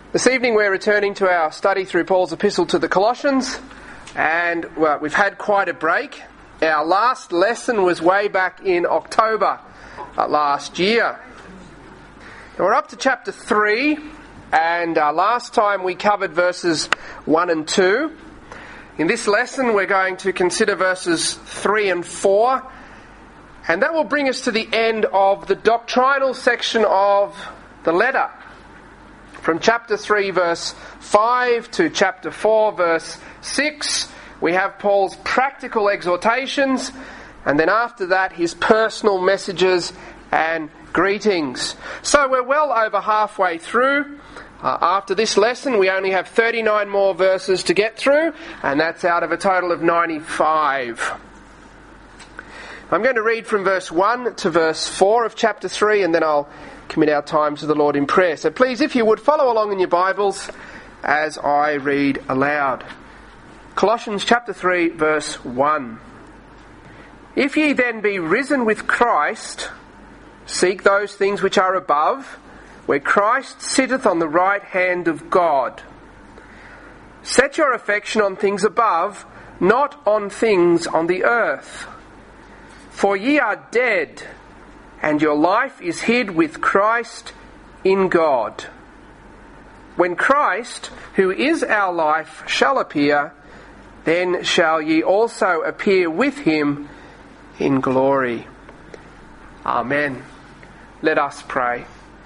This evening we're returning to our study through Paul's epistle to the Colossians, and we've had quite a break. Our last lesson was way back in October last year. And we're up to chapter 3, and last time we covered verses 1 and 2. In this lesson we're going to consider verses 3 and 4, and that will bring us to the end of the doctrinal section of the letter. From chapter 3 verse 5 to chapter 4 verse 6, we have Paul's practical exhortations, and then after that his personal messages and greetings. So we're well over halfway through. After this lesson we only have 39 more verses to get through, and that's out of a total of 95. I'm going to read from verse 1 to verse 4 of chapter 3, and then I'll commit our time to the Lord in prayer. So please, if you would, follow along in your Bibles as I read aloud. Colossians chapter 3, verse 1. If ye then be risen with Christ, seek those things which are above, where Christ sitteth on the right hand of God. Set your affection on things above, not on things on the earth. For ye are dead, and your life is hid with Christ in God. When Christ, who is our life, shall appear, then shall ye also appear with him in glory. Amen. Let us pray.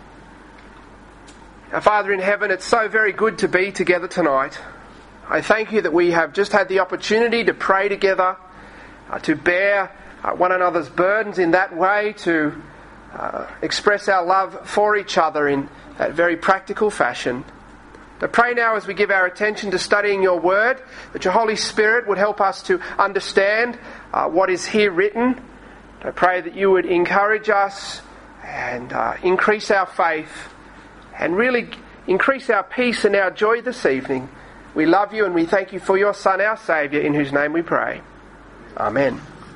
Our Father in heaven, it's so very good to be together tonight. I thank you that we have just had the opportunity to pray together, to bear one another's burdens in that way, to express our love for each other in that very practical fashion. I pray now as we give our attention to studying your word, that your Holy Spirit would help us to understand what is here written. I pray that you would encourage us and increase our faith and really increase our peace and our joy this evening. We love you and we thank you for your Son, our Saviour, in whose name we pray. Amen.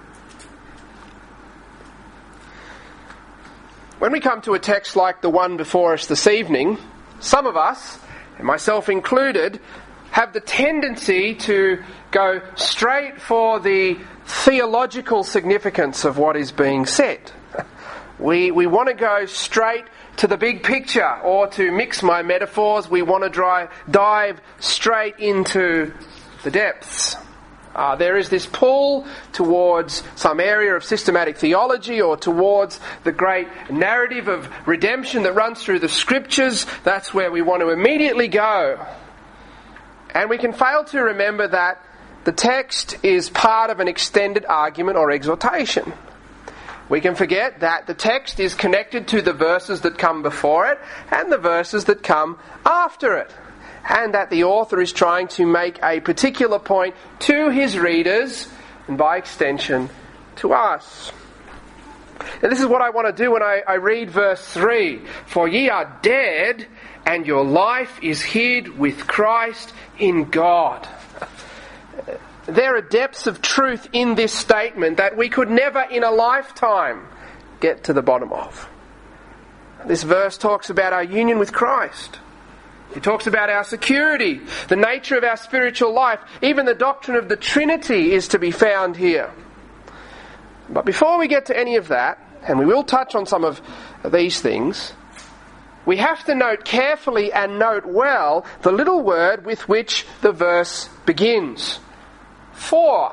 When we come to a text like the one before us this evening, some of us, and myself included, have the tendency to go straight for the theological significance of what is being said. We want to go straight to the big picture, or to mix my metaphors, we want to dive straight into the depths. There is this pull towards some area of systematic theology, or towards the great narrative of redemption that runs through the Scriptures. That's where we want to immediately go. And we can fail to remember that the text is part of an extended argument or exhortation. We can forget that the text is connected to the verses that come before it and the verses that come after it, and that the author is trying to make a particular point to his readers, and by extension to us. Now this is what I want to do when I read verse 3. For ye are dead, and your life is hid with Christ in God. There are depths of truth in this statement that we could never in a lifetime get to the bottom of. This verse talks about our union with Christ. It talks about our security, the nature of our spiritual life. Even the doctrine of the Trinity is to be found here. But before we get to any of that, and we will touch on some of these things, we have to note carefully and note well the little word with which the verse begins. For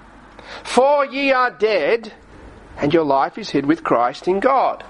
ye are dead, and your life is hid with Christ in God.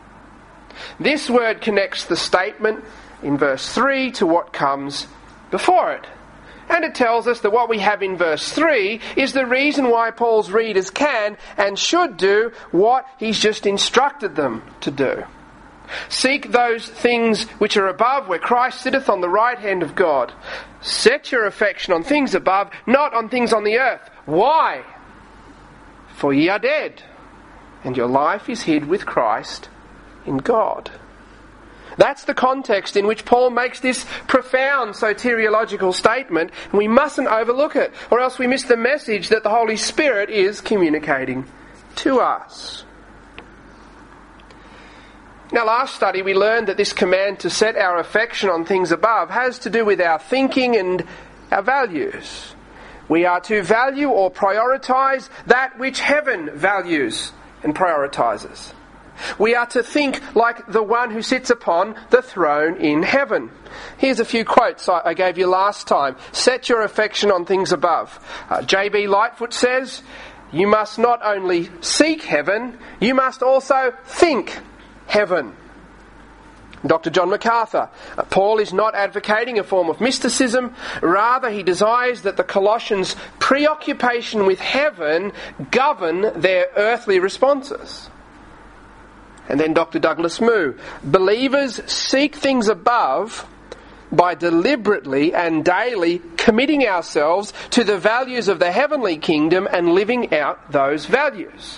This word connects the statement in verse 3 to what comes before it. And it tells us that what we have in verse 3 is the reason why Paul's readers can and should do what he's just instructed them to do. Seek those things which are above, where Christ sitteth on the right hand of God. Set your affection on things above, not on things on the earth. Why? For ye are dead, and your life is hid with Christ in God. That's the context in which Paul makes this profound soteriological statement, and we mustn't overlook it, or else we miss the message that the Holy Spirit is communicating to us. In our last study, we learned that this command to set our affection on things above has to do with our thinking and our values. We are to value or prioritise that which heaven values and prioritises. We are to think like the one who sits upon the throne in heaven. Here's a few quotes I gave you last time. Set your affection on things above. J.B. Lightfoot says, you must not only seek heaven, you must also think heaven. Dr. John MacArthur, Paul is not advocating a form of mysticism. Rather, he desires that the Colossians' preoccupation with heaven govern their earthly responses. And then Dr. Douglas Moo, believers seek things above by deliberately and daily committing ourselves to the values of the heavenly kingdom and living out those values.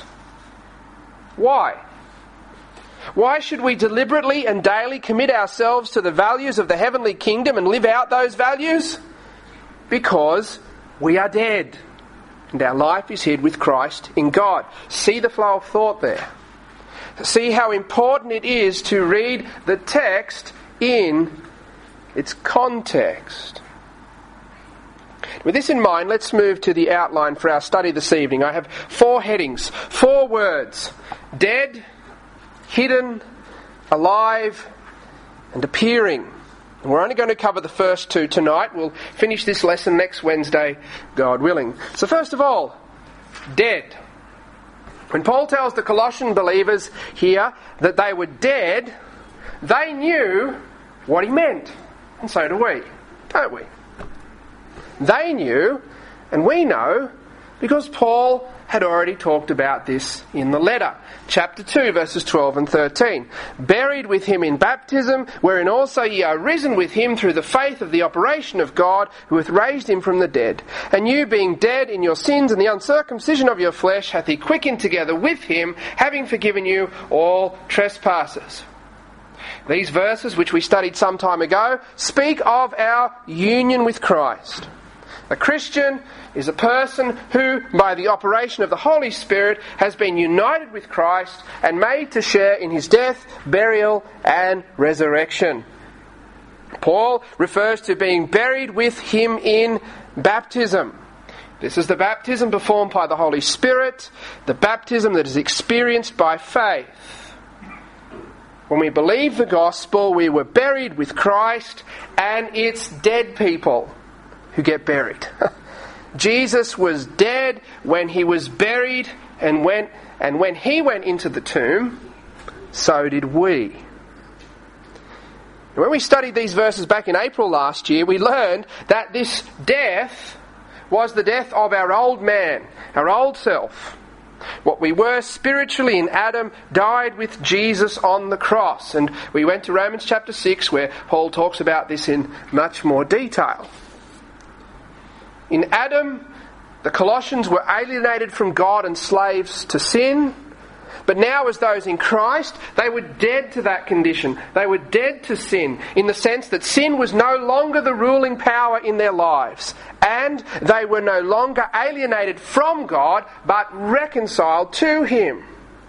Why? Why should we deliberately and daily commit ourselves to the values of the heavenly kingdom and live out those values? Because we are dead and our life is hid with Christ in God. See the flow of thought there. See how important it is to read the text in its context. With this in mind, let's move to the outline for our study this evening. I have 4 headings, 4 words: dead, hidden, alive, and appearing. And we're only going to cover the first 2 tonight. We'll finish this lesson next Wednesday, God willing. So first of all, dead. When Paul tells the Colossian believers here that they were dead, they knew what he meant. And so do we, don't we? They knew, and we know, because Paul had already talked about this in the letter. Chapter 2, verses 12 and 13. Buried with him in baptism, wherein also ye are risen with him through the faith of the operation of God, who hath raised him from the dead. And you, being dead in your sins and the uncircumcision of your flesh, hath he quickened together with him, having forgiven you all trespasses. These verses, which we studied some time ago, speak of our union with Christ. A Christian is a person who, by the operation of the Holy Spirit, has been united with Christ and made to share in his death, burial, and resurrection. Paul refers to being buried with him in baptism. This is the baptism performed by the Holy Spirit, the baptism that is experienced by faith. When we believe the gospel, we were buried with Christ, and it's dead people who get buried. Jesus was dead when he was buried, and when he went into the tomb, so did we. When we studied these verses back in April last year, we learned that this death was the death of our old man, our old self. What we were spiritually in Adam died with Jesus on the cross. And we went to Romans chapter 6, where Paul talks about this in much more detail. In Adam, the Colossians were alienated from God and slaves to sin. But now, as those in Christ, they were dead to that condition. They were dead to sin, in the sense that sin was no longer the ruling power in their lives. And they were no longer alienated from God, but reconciled to him.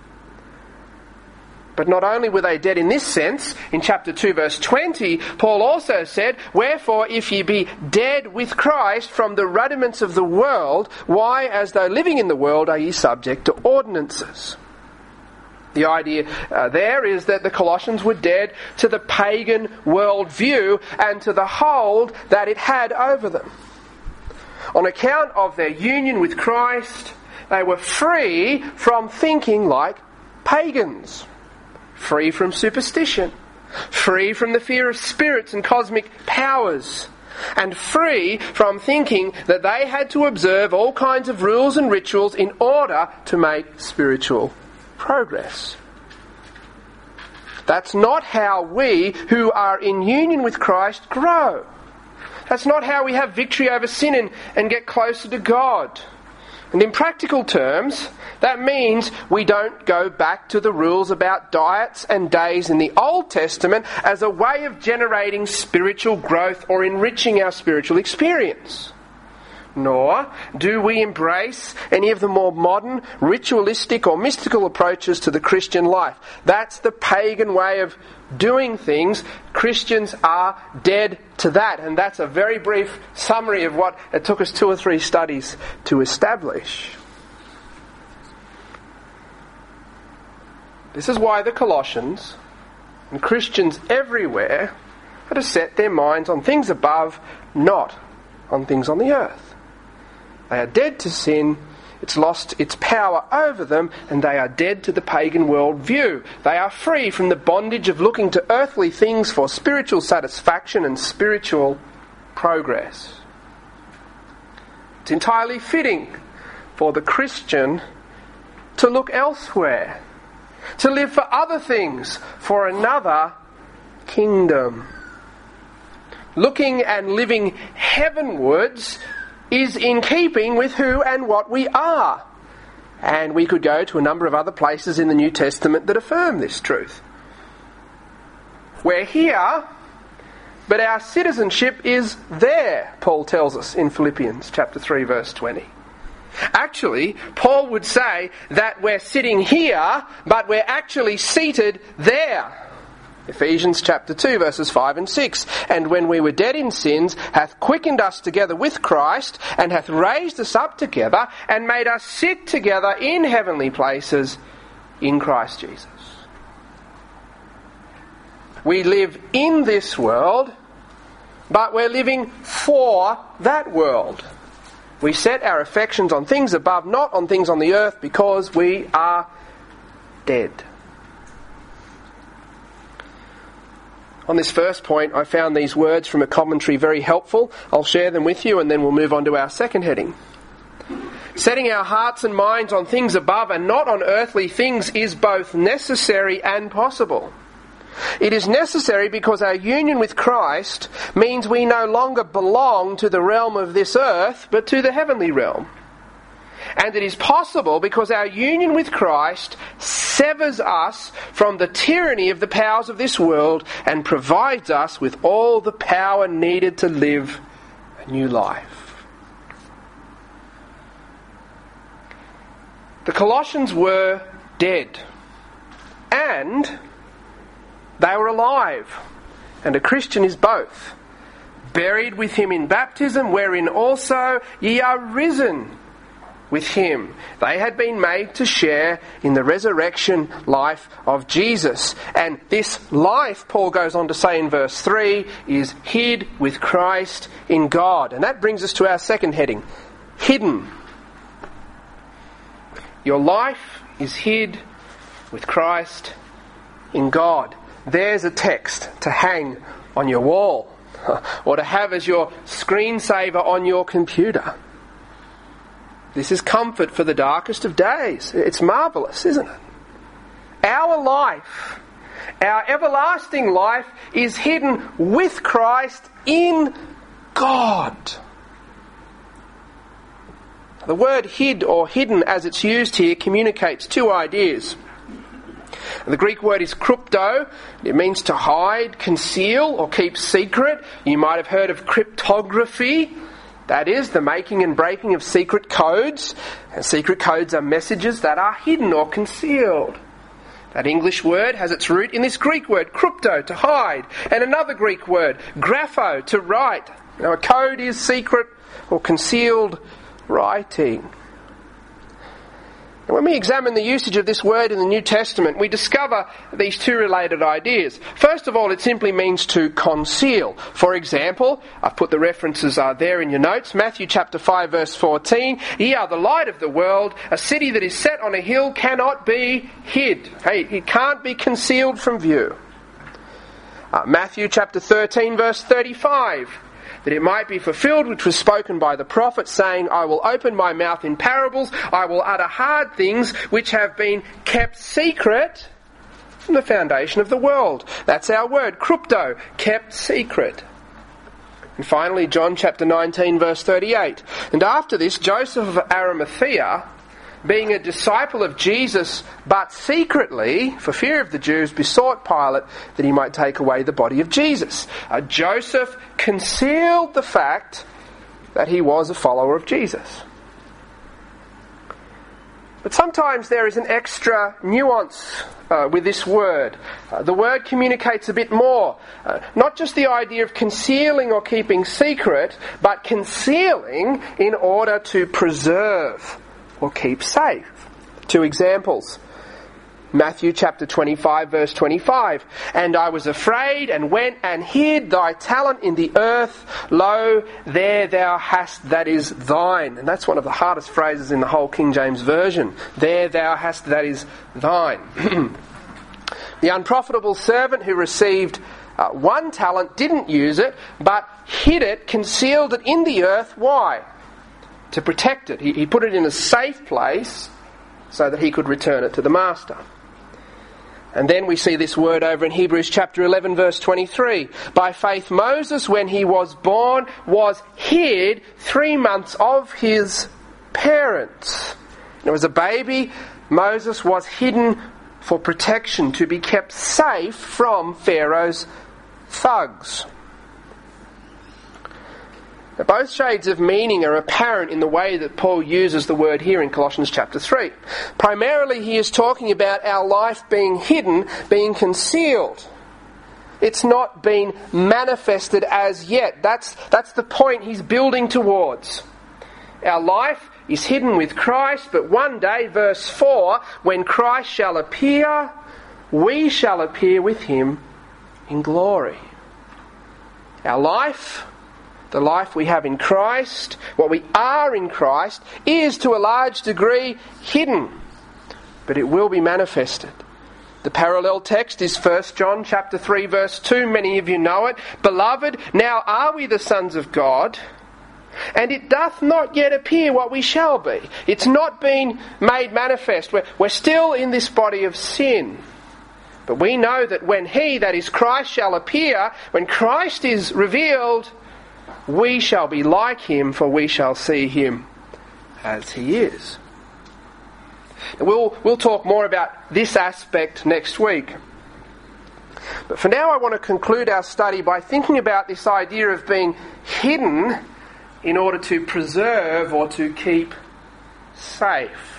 But not only were they dead in this sense, in chapter 2 verse 20, Paul also said, wherefore if ye be dead with Christ from the rudiments of the world, why as though living in the world are ye subject to ordinances? The idea there is that the Colossians were dead to the pagan worldview and to the hold that it had over them. On account of their union with Christ, they were free from thinking like pagans. Free from superstition, free from the fear of spirits and cosmic powers, and free from thinking that they had to observe all kinds of rules and rituals in order to make spiritual progress. That's not how we, who are in union with Christ, grow. That's not how we have victory over sin and get closer to God. And in practical terms, that means we don't go back to the rules about diets and days in the Old Testament as a way of generating spiritual growth or enriching our spiritual experience. nor do we embrace any of the more modern, ritualistic or mystical approaches to the Christian life. That's the pagan way of doing things. Christians are dead to that. And that's a very brief summary of what it took us 2 or 3 studies to establish. This is why the Colossians and Christians everywhere are to set their minds on things above, not on things on the earth. They are dead to sin, it's lost its power over them, and they are dead to the pagan world view. They are free from the bondage of looking to earthly things for spiritual satisfaction and spiritual progress. It's entirely fitting for the Christian to look elsewhere, to live for other things, for another kingdom. Looking and living heavenwards is in keeping with who and what we are. And we could go to a number of other places in the New Testament that affirm this truth. We're here, but our citizenship is there, Paul tells us in Philippians chapter 3, verse 20. Actually, Paul would say that we're sitting here, but we're actually seated there. Ephesians chapter 2 verses 5 and 6. And when we were dead in sins, hath quickened us together with Christ, and hath raised us up together, and made us sit together in heavenly places in Christ Jesus. We live in this world, but we're living for that world. We set our affections on things above, not on things on the earth, because we are dead. On this first point, I found these words from a commentary very helpful. I'll share them with you and then we'll move on to our second heading. Setting our hearts and minds on things above and not on earthly things is both necessary and possible. It is necessary because our union with Christ means we no longer belong to the realm of this earth, but to the heavenly realm. And it is possible because our union with Christ severs us from the tyranny of the powers of this world and provides us with all the power needed to live a new life. The Colossians were dead, and they were alive, and a Christian is both. Buried with him in baptism, wherein also ye are risen with him. They had been made to share in the resurrection life of Jesus. And this life, Paul goes on to say in verse 3, is hid with Christ in God. And that brings us to our second heading, hidden. Your life is hid with Christ in God. There's a text to hang on your wall or to have as your screensaver on your computer. This is comfort for the darkest of days. It's marvellous, isn't it? Our life, our everlasting life, is hidden with Christ in God. The word hid or hidden as it's used here communicates 2 ideas. The Greek word is krypto. It means to hide, conceal, or keep secret. You might have heard of cryptography. That is, the making and breaking of secret codes. And secret codes are messages that are hidden or concealed. That English word has its root in this Greek word, krypto, to hide. And another Greek word, grapho, to write. Now, a code is secret or concealed writing. And when we examine the usage of this word in the New Testament, we discover these 2 related ideas. First of all, it simply means to conceal. For example, I've put the references there in your notes. Matthew chapter 5 verse 14. Ye are the light of the world. A city that is set on a hill cannot be hid. Hey, it can't be concealed from view. Matthew chapter 13 verse 35. That it might be fulfilled which was spoken by the prophet, saying, I will open my mouth in parables, I will utter hard things which have been kept secret from the foundation of the world. That's our word, krypto, kept secret. And finally, John chapter 19 verse 38. And after this, Joseph of Arimathea, being a disciple of Jesus, but secretly, for fear of the Jews, besought Pilate that he might take away the body of Jesus. Joseph concealed the fact that he was a follower of Jesus. But sometimes there is an extra nuance with this word. The word communicates a bit more. Not just the idea of concealing or keeping secret, but concealing in order to preserve or keep safe. 2 examples. Matthew chapter 25 verse 25. And I was afraid and went and hid thy talent in the earth. Lo, there thou hast that is thine. And that's one of the hardest phrases in the whole King James Version. There thou hast that is thine. The unprofitable servant who received 1 talent didn't use it, but hid it, concealed it in the earth. Why? To protect it. He put it in a safe place so that he could return it to the master. And then we see this word over in Hebrews chapter 11 verse 23. By faith Moses, when he was born, was hid 3 months of his parents. And as a baby, Moses was hidden for protection, to be kept safe from Pharaoh's thugs. Now, both shades of meaning are apparent in the way that Paul uses the word here in Colossians chapter 3. Primarily, he is talking about our life being hidden, being concealed. It's not been manifested as yet. That's the point he's building towards. Our life is hidden with Christ, but one day, verse 4, when Christ shall appear, we shall appear with him in glory. Our life, the life we have in Christ, what we are in Christ, is to a large degree hidden, but it will be manifested. The parallel text is 1 John chapter 3 verse 2. Many of you know it. Beloved, now are we the sons of God, and it doth not yet appear what we shall be. It's not been made manifest. We're still in this body of sin. But we know that when he, that is Christ, shall appear, when Christ is revealed, we shall be like him, for we shall see him as he is. We'll talk more about this aspect next week. But for now I want to conclude our study by thinking about this idea of being hidden in order to preserve or to keep safe.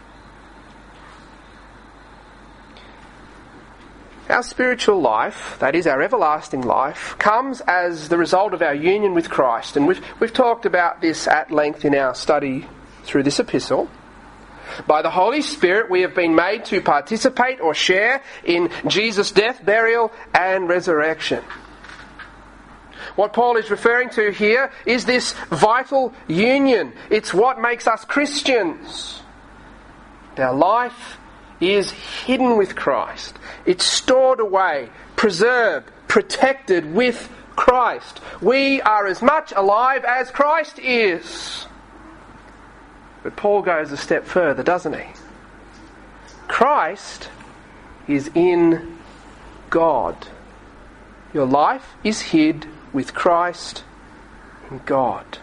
Our spiritual life, that is our everlasting life, comes as the result of our union with Christ. And we've talked about this at length in our study through this epistle. By the Holy Spirit we have been made to participate or share in Jesus' death, burial and resurrection. What Paul is referring to here is this vital union. It's what makes us Christians. Our life is hidden with Christ. It's stored away, preserved, protected with Christ. We are as much alive as Christ is. But Paul goes a step further, doesn't he? Christ is in God. Your life is hid with Christ in God.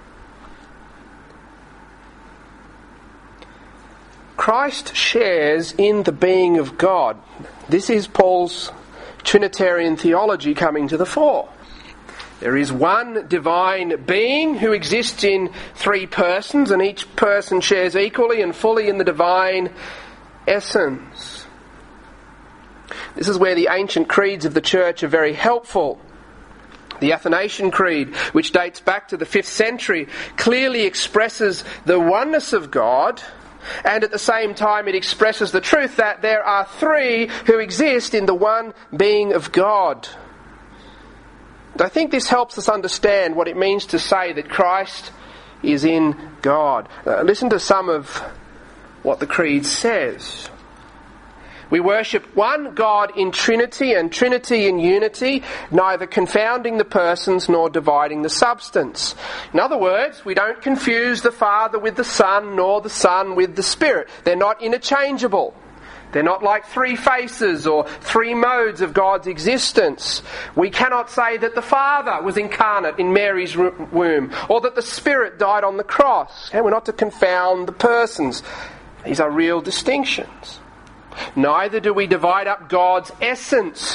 Christ shares in the being of God. This is Paul's Trinitarian theology coming to the fore. There is one divine being who exists in 3 persons, and each person shares equally and fully in the divine essence. This is where the ancient creeds of the church are very helpful. The Athanasian Creed, which dates back to the 5th century, clearly expresses the oneness of God, and at the same time it expresses the truth that there are 3 who exist in the one being of God. And I think this helps us understand what it means to say that Christ is in God. Listen to some of what the Creed says. We worship one God in Trinity and Trinity in unity, neither confounding the persons nor dividing the substance. In other words, we don't confuse the Father with the Son, nor the Son with the Spirit. They're not interchangeable. They're not like 3 faces or 3 modes of God's existence. We cannot say that the Father was incarnate in Mary's womb, or that the Spirit died on the cross. And we're not to confound the persons. These are real distinctions. Neither do we divide up God's essence.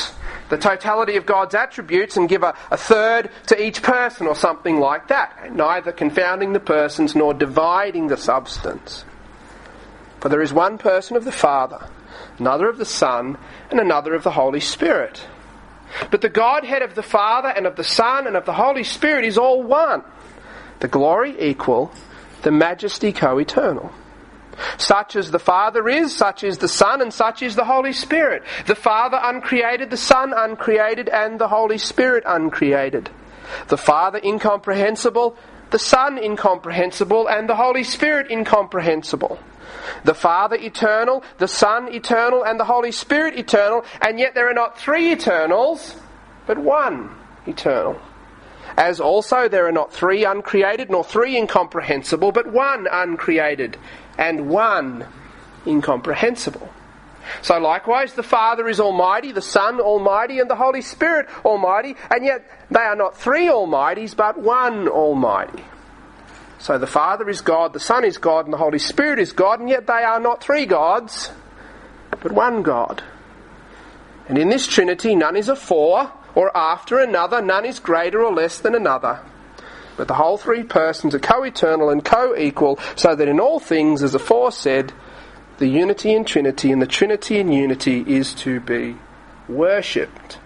the totality of God's attributes and give a third to each person or something like that, neither confounding the persons nor dividing the substance. For there is one person of the Father, another of the Son, and another of the Holy Spirit. But the Godhead of the Father and of the Son and of the Holy Spirit is all one, the glory equal, the majesty co-eternal. Such as the Father is, such is the Son, and such is the Holy Spirit. The Father uncreated, the Son uncreated, and the Holy Spirit uncreated. The Father incomprehensible, the Son incomprehensible, and the Holy Spirit incomprehensible. The Father eternal, the Son eternal, and the Holy Spirit eternal, and yet there are not three eternals, but one eternal. As also there are not three uncreated, nor three incomprehensible, but one uncreated, and one incomprehensible. So likewise the Father is almighty, the Son almighty, and the Holy Spirit almighty, and yet they are not three almighties, but one almighty. So the Father is God, the Son is God, and the Holy Spirit is God, and yet they are not three gods, but one God. And in this Trinity none is afore or after another, none is greater or less than another. But the whole three persons are co-eternal and co-equal, so that in all things, as aforesaid, the unity in Trinity and the Trinity in unity is to be worshipped.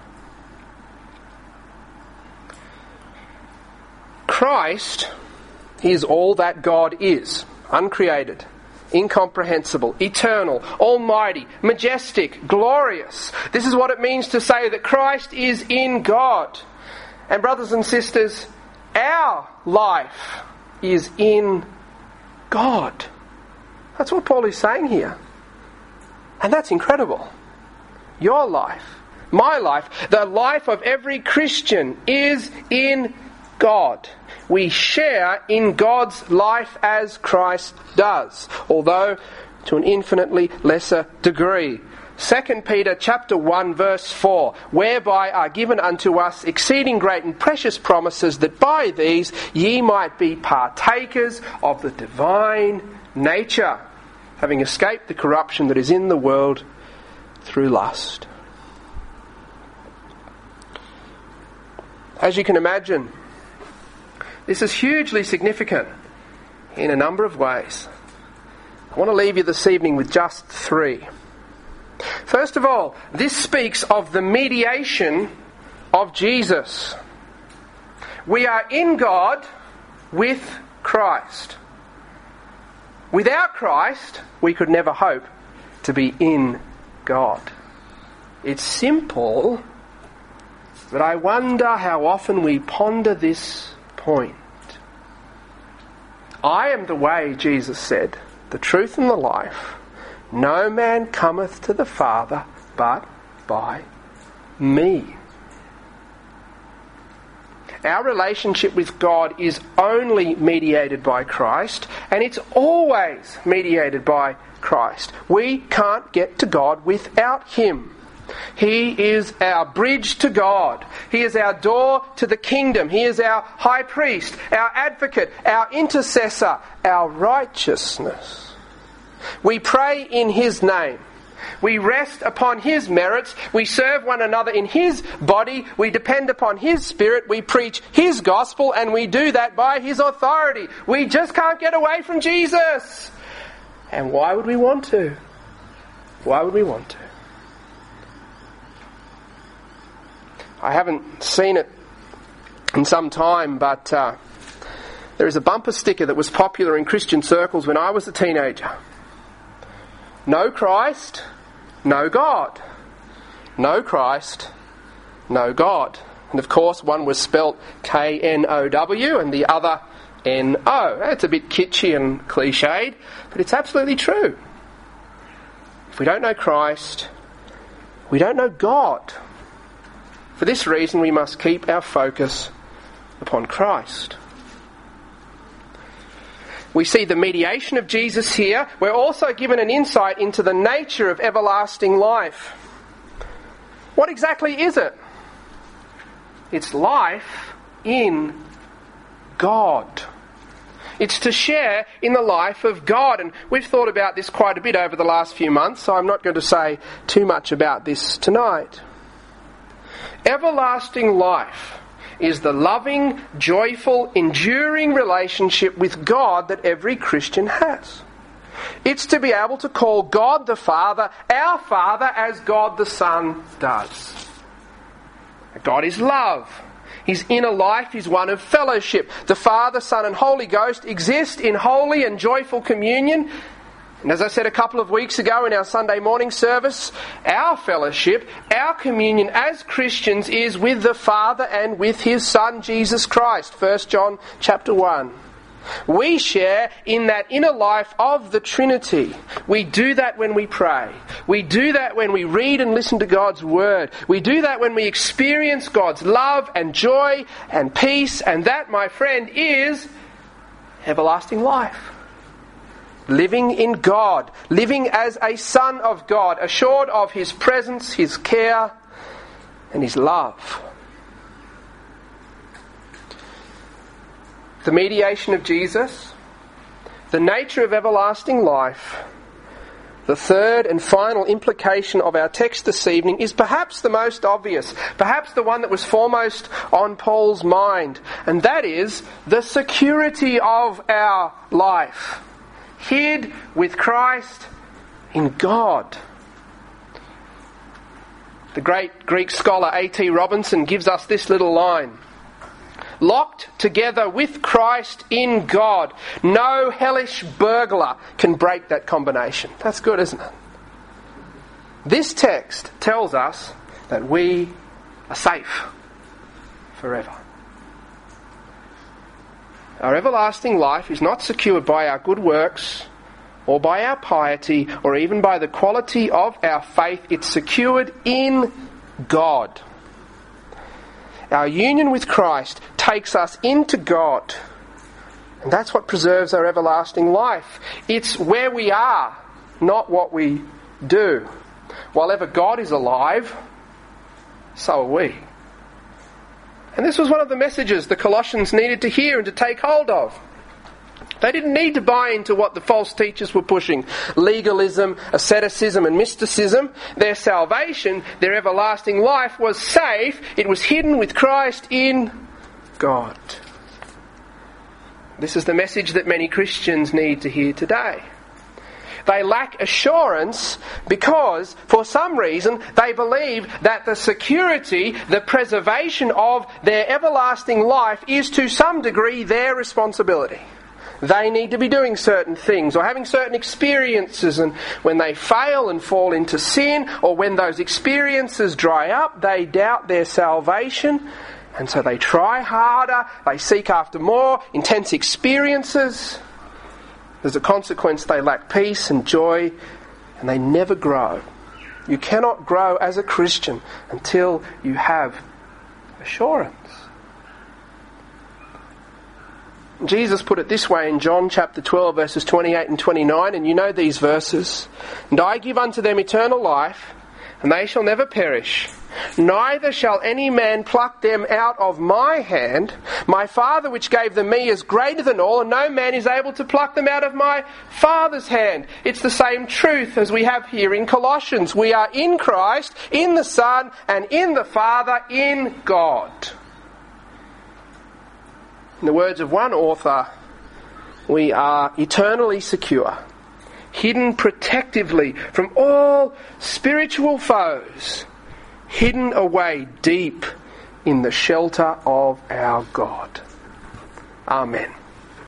Christ is all that God is, uncreated, incomprehensible, eternal, almighty, majestic, glorious. This is what it means to say that Christ is in God. And brothers and sisters, our life is in God. That's what Paul is saying here. And that's incredible. Your life, my life, the life of every Christian is in God. We share in God's life as Christ does, although to an infinitely lesser degree. 2 Peter chapter 1 verse 4, whereby are given unto us exceeding great and precious promises, that by these ye might be partakers of the divine nature, having escaped the corruption that is in the world through lust. As you can imagine, this is hugely significant in a number of ways. I want to leave you this evening with just three. First of all, this speaks of the mediation of Jesus. We are in God with Christ. Without Christ, we could never hope to be in God. It's simple, but I wonder how often we ponder this point. I am the way, Jesus said, the truth and the life. No man cometh to the Father but by me. Our relationship with God is only mediated by Christ, and it's always mediated by Christ. We can't get to God without Him. He is our bridge to God. He is our door to the kingdom. He is our high priest, our advocate, our intercessor, our righteousness. We pray in His name. We rest upon His merits. We serve one another in His body. We depend upon His Spirit. We preach His gospel, and we do that by His authority. We just can't get away from Jesus. And why would we want to? Why would we want to? I haven't seen it in some time, but there is a bumper sticker that was popular in Christian circles when I was a teenager. No Christ, no God. No Christ, no God. And of course one was spelt K-N-O-W and the other N-O. That's a bit kitschy and cliched, but it's absolutely true. If we don't know Christ, we don't know God. For this reason, we must keep our focus upon Christ. We see the mediation of Jesus here. We're also given an insight into the nature of everlasting life. What exactly is it? It's life in God. It's to share in the life of God. And we've thought about this quite a bit over the last few months, so I'm not going to say too much about this tonight. Everlasting life is the loving, joyful, enduring relationship with God that every Christian has. It's to be able to call God the Father our Father as God the Son does. God is love. His inner life is one of fellowship. The Father, Son and Holy Ghost exist in holy and joyful communion. And as I said a couple of weeks ago in our Sunday morning service, our fellowship, our communion as Christians is with the Father and with His Son, Jesus Christ. 1 John chapter 1. We share in that inner life of the Trinity. We do that when we pray. We do that when we read and listen to God's Word. We do that when we experience God's love and joy and peace. And that, my friend, is everlasting life. Living in God, living as a son of God, assured of His presence, His care, and His love. The mediation of Jesus, the nature of everlasting life, the third and final implication of our text this evening is perhaps the most obvious, perhaps the one that was foremost on Paul's mind, and that is the security of our life. Hid with Christ in God. The great Greek scholar A.T. Robinson gives us this little line. Locked together with Christ in God. No hellish burglar can break that combination. That's good, isn't it? This text tells us that we are safe forever. Our everlasting life is not secured by our good works or by our piety or even by the quality of our faith. It's secured in God. Our union with Christ takes us into God. And that's what preserves our everlasting life. It's where we are, not what we do. While ever God is alive, so are we. And this was one of the messages the Colossians needed to hear and to take hold of. They didn't need to buy into what the false teachers were pushing. Legalism, asceticism and mysticism. Their salvation, their everlasting life was safe. It was hidden with Christ in God. This is the message that many Christians need to hear today. They lack assurance because, for some reason, they believe that the security, the preservation of their everlasting life is to some degree their responsibility. They need to be doing certain things or having certain experiences, and when they fail and fall into sin, or when those experiences dry up, they doubt their salvation, and so they try harder, they seek after more intense experiences. As a consequence, they lack peace and joy, and they never grow. You cannot grow as a Christian until you have assurance. Jesus put it this way in John chapter 12, verses 28 and 29, and you know these verses. And I give unto them eternal life, and they shall never perish. Neither shall any man pluck them out of my hand. My Father which gave them me is greater than all, and no man is able to pluck them out of my Father's hand. It's the same truth as we have here in Colossians. We are in Christ, in the Son, and in the Father, in God. In the words of one author, we are eternally secure, hidden protectively from all spiritual foes, hidden away deep in the shelter of our God. Amen.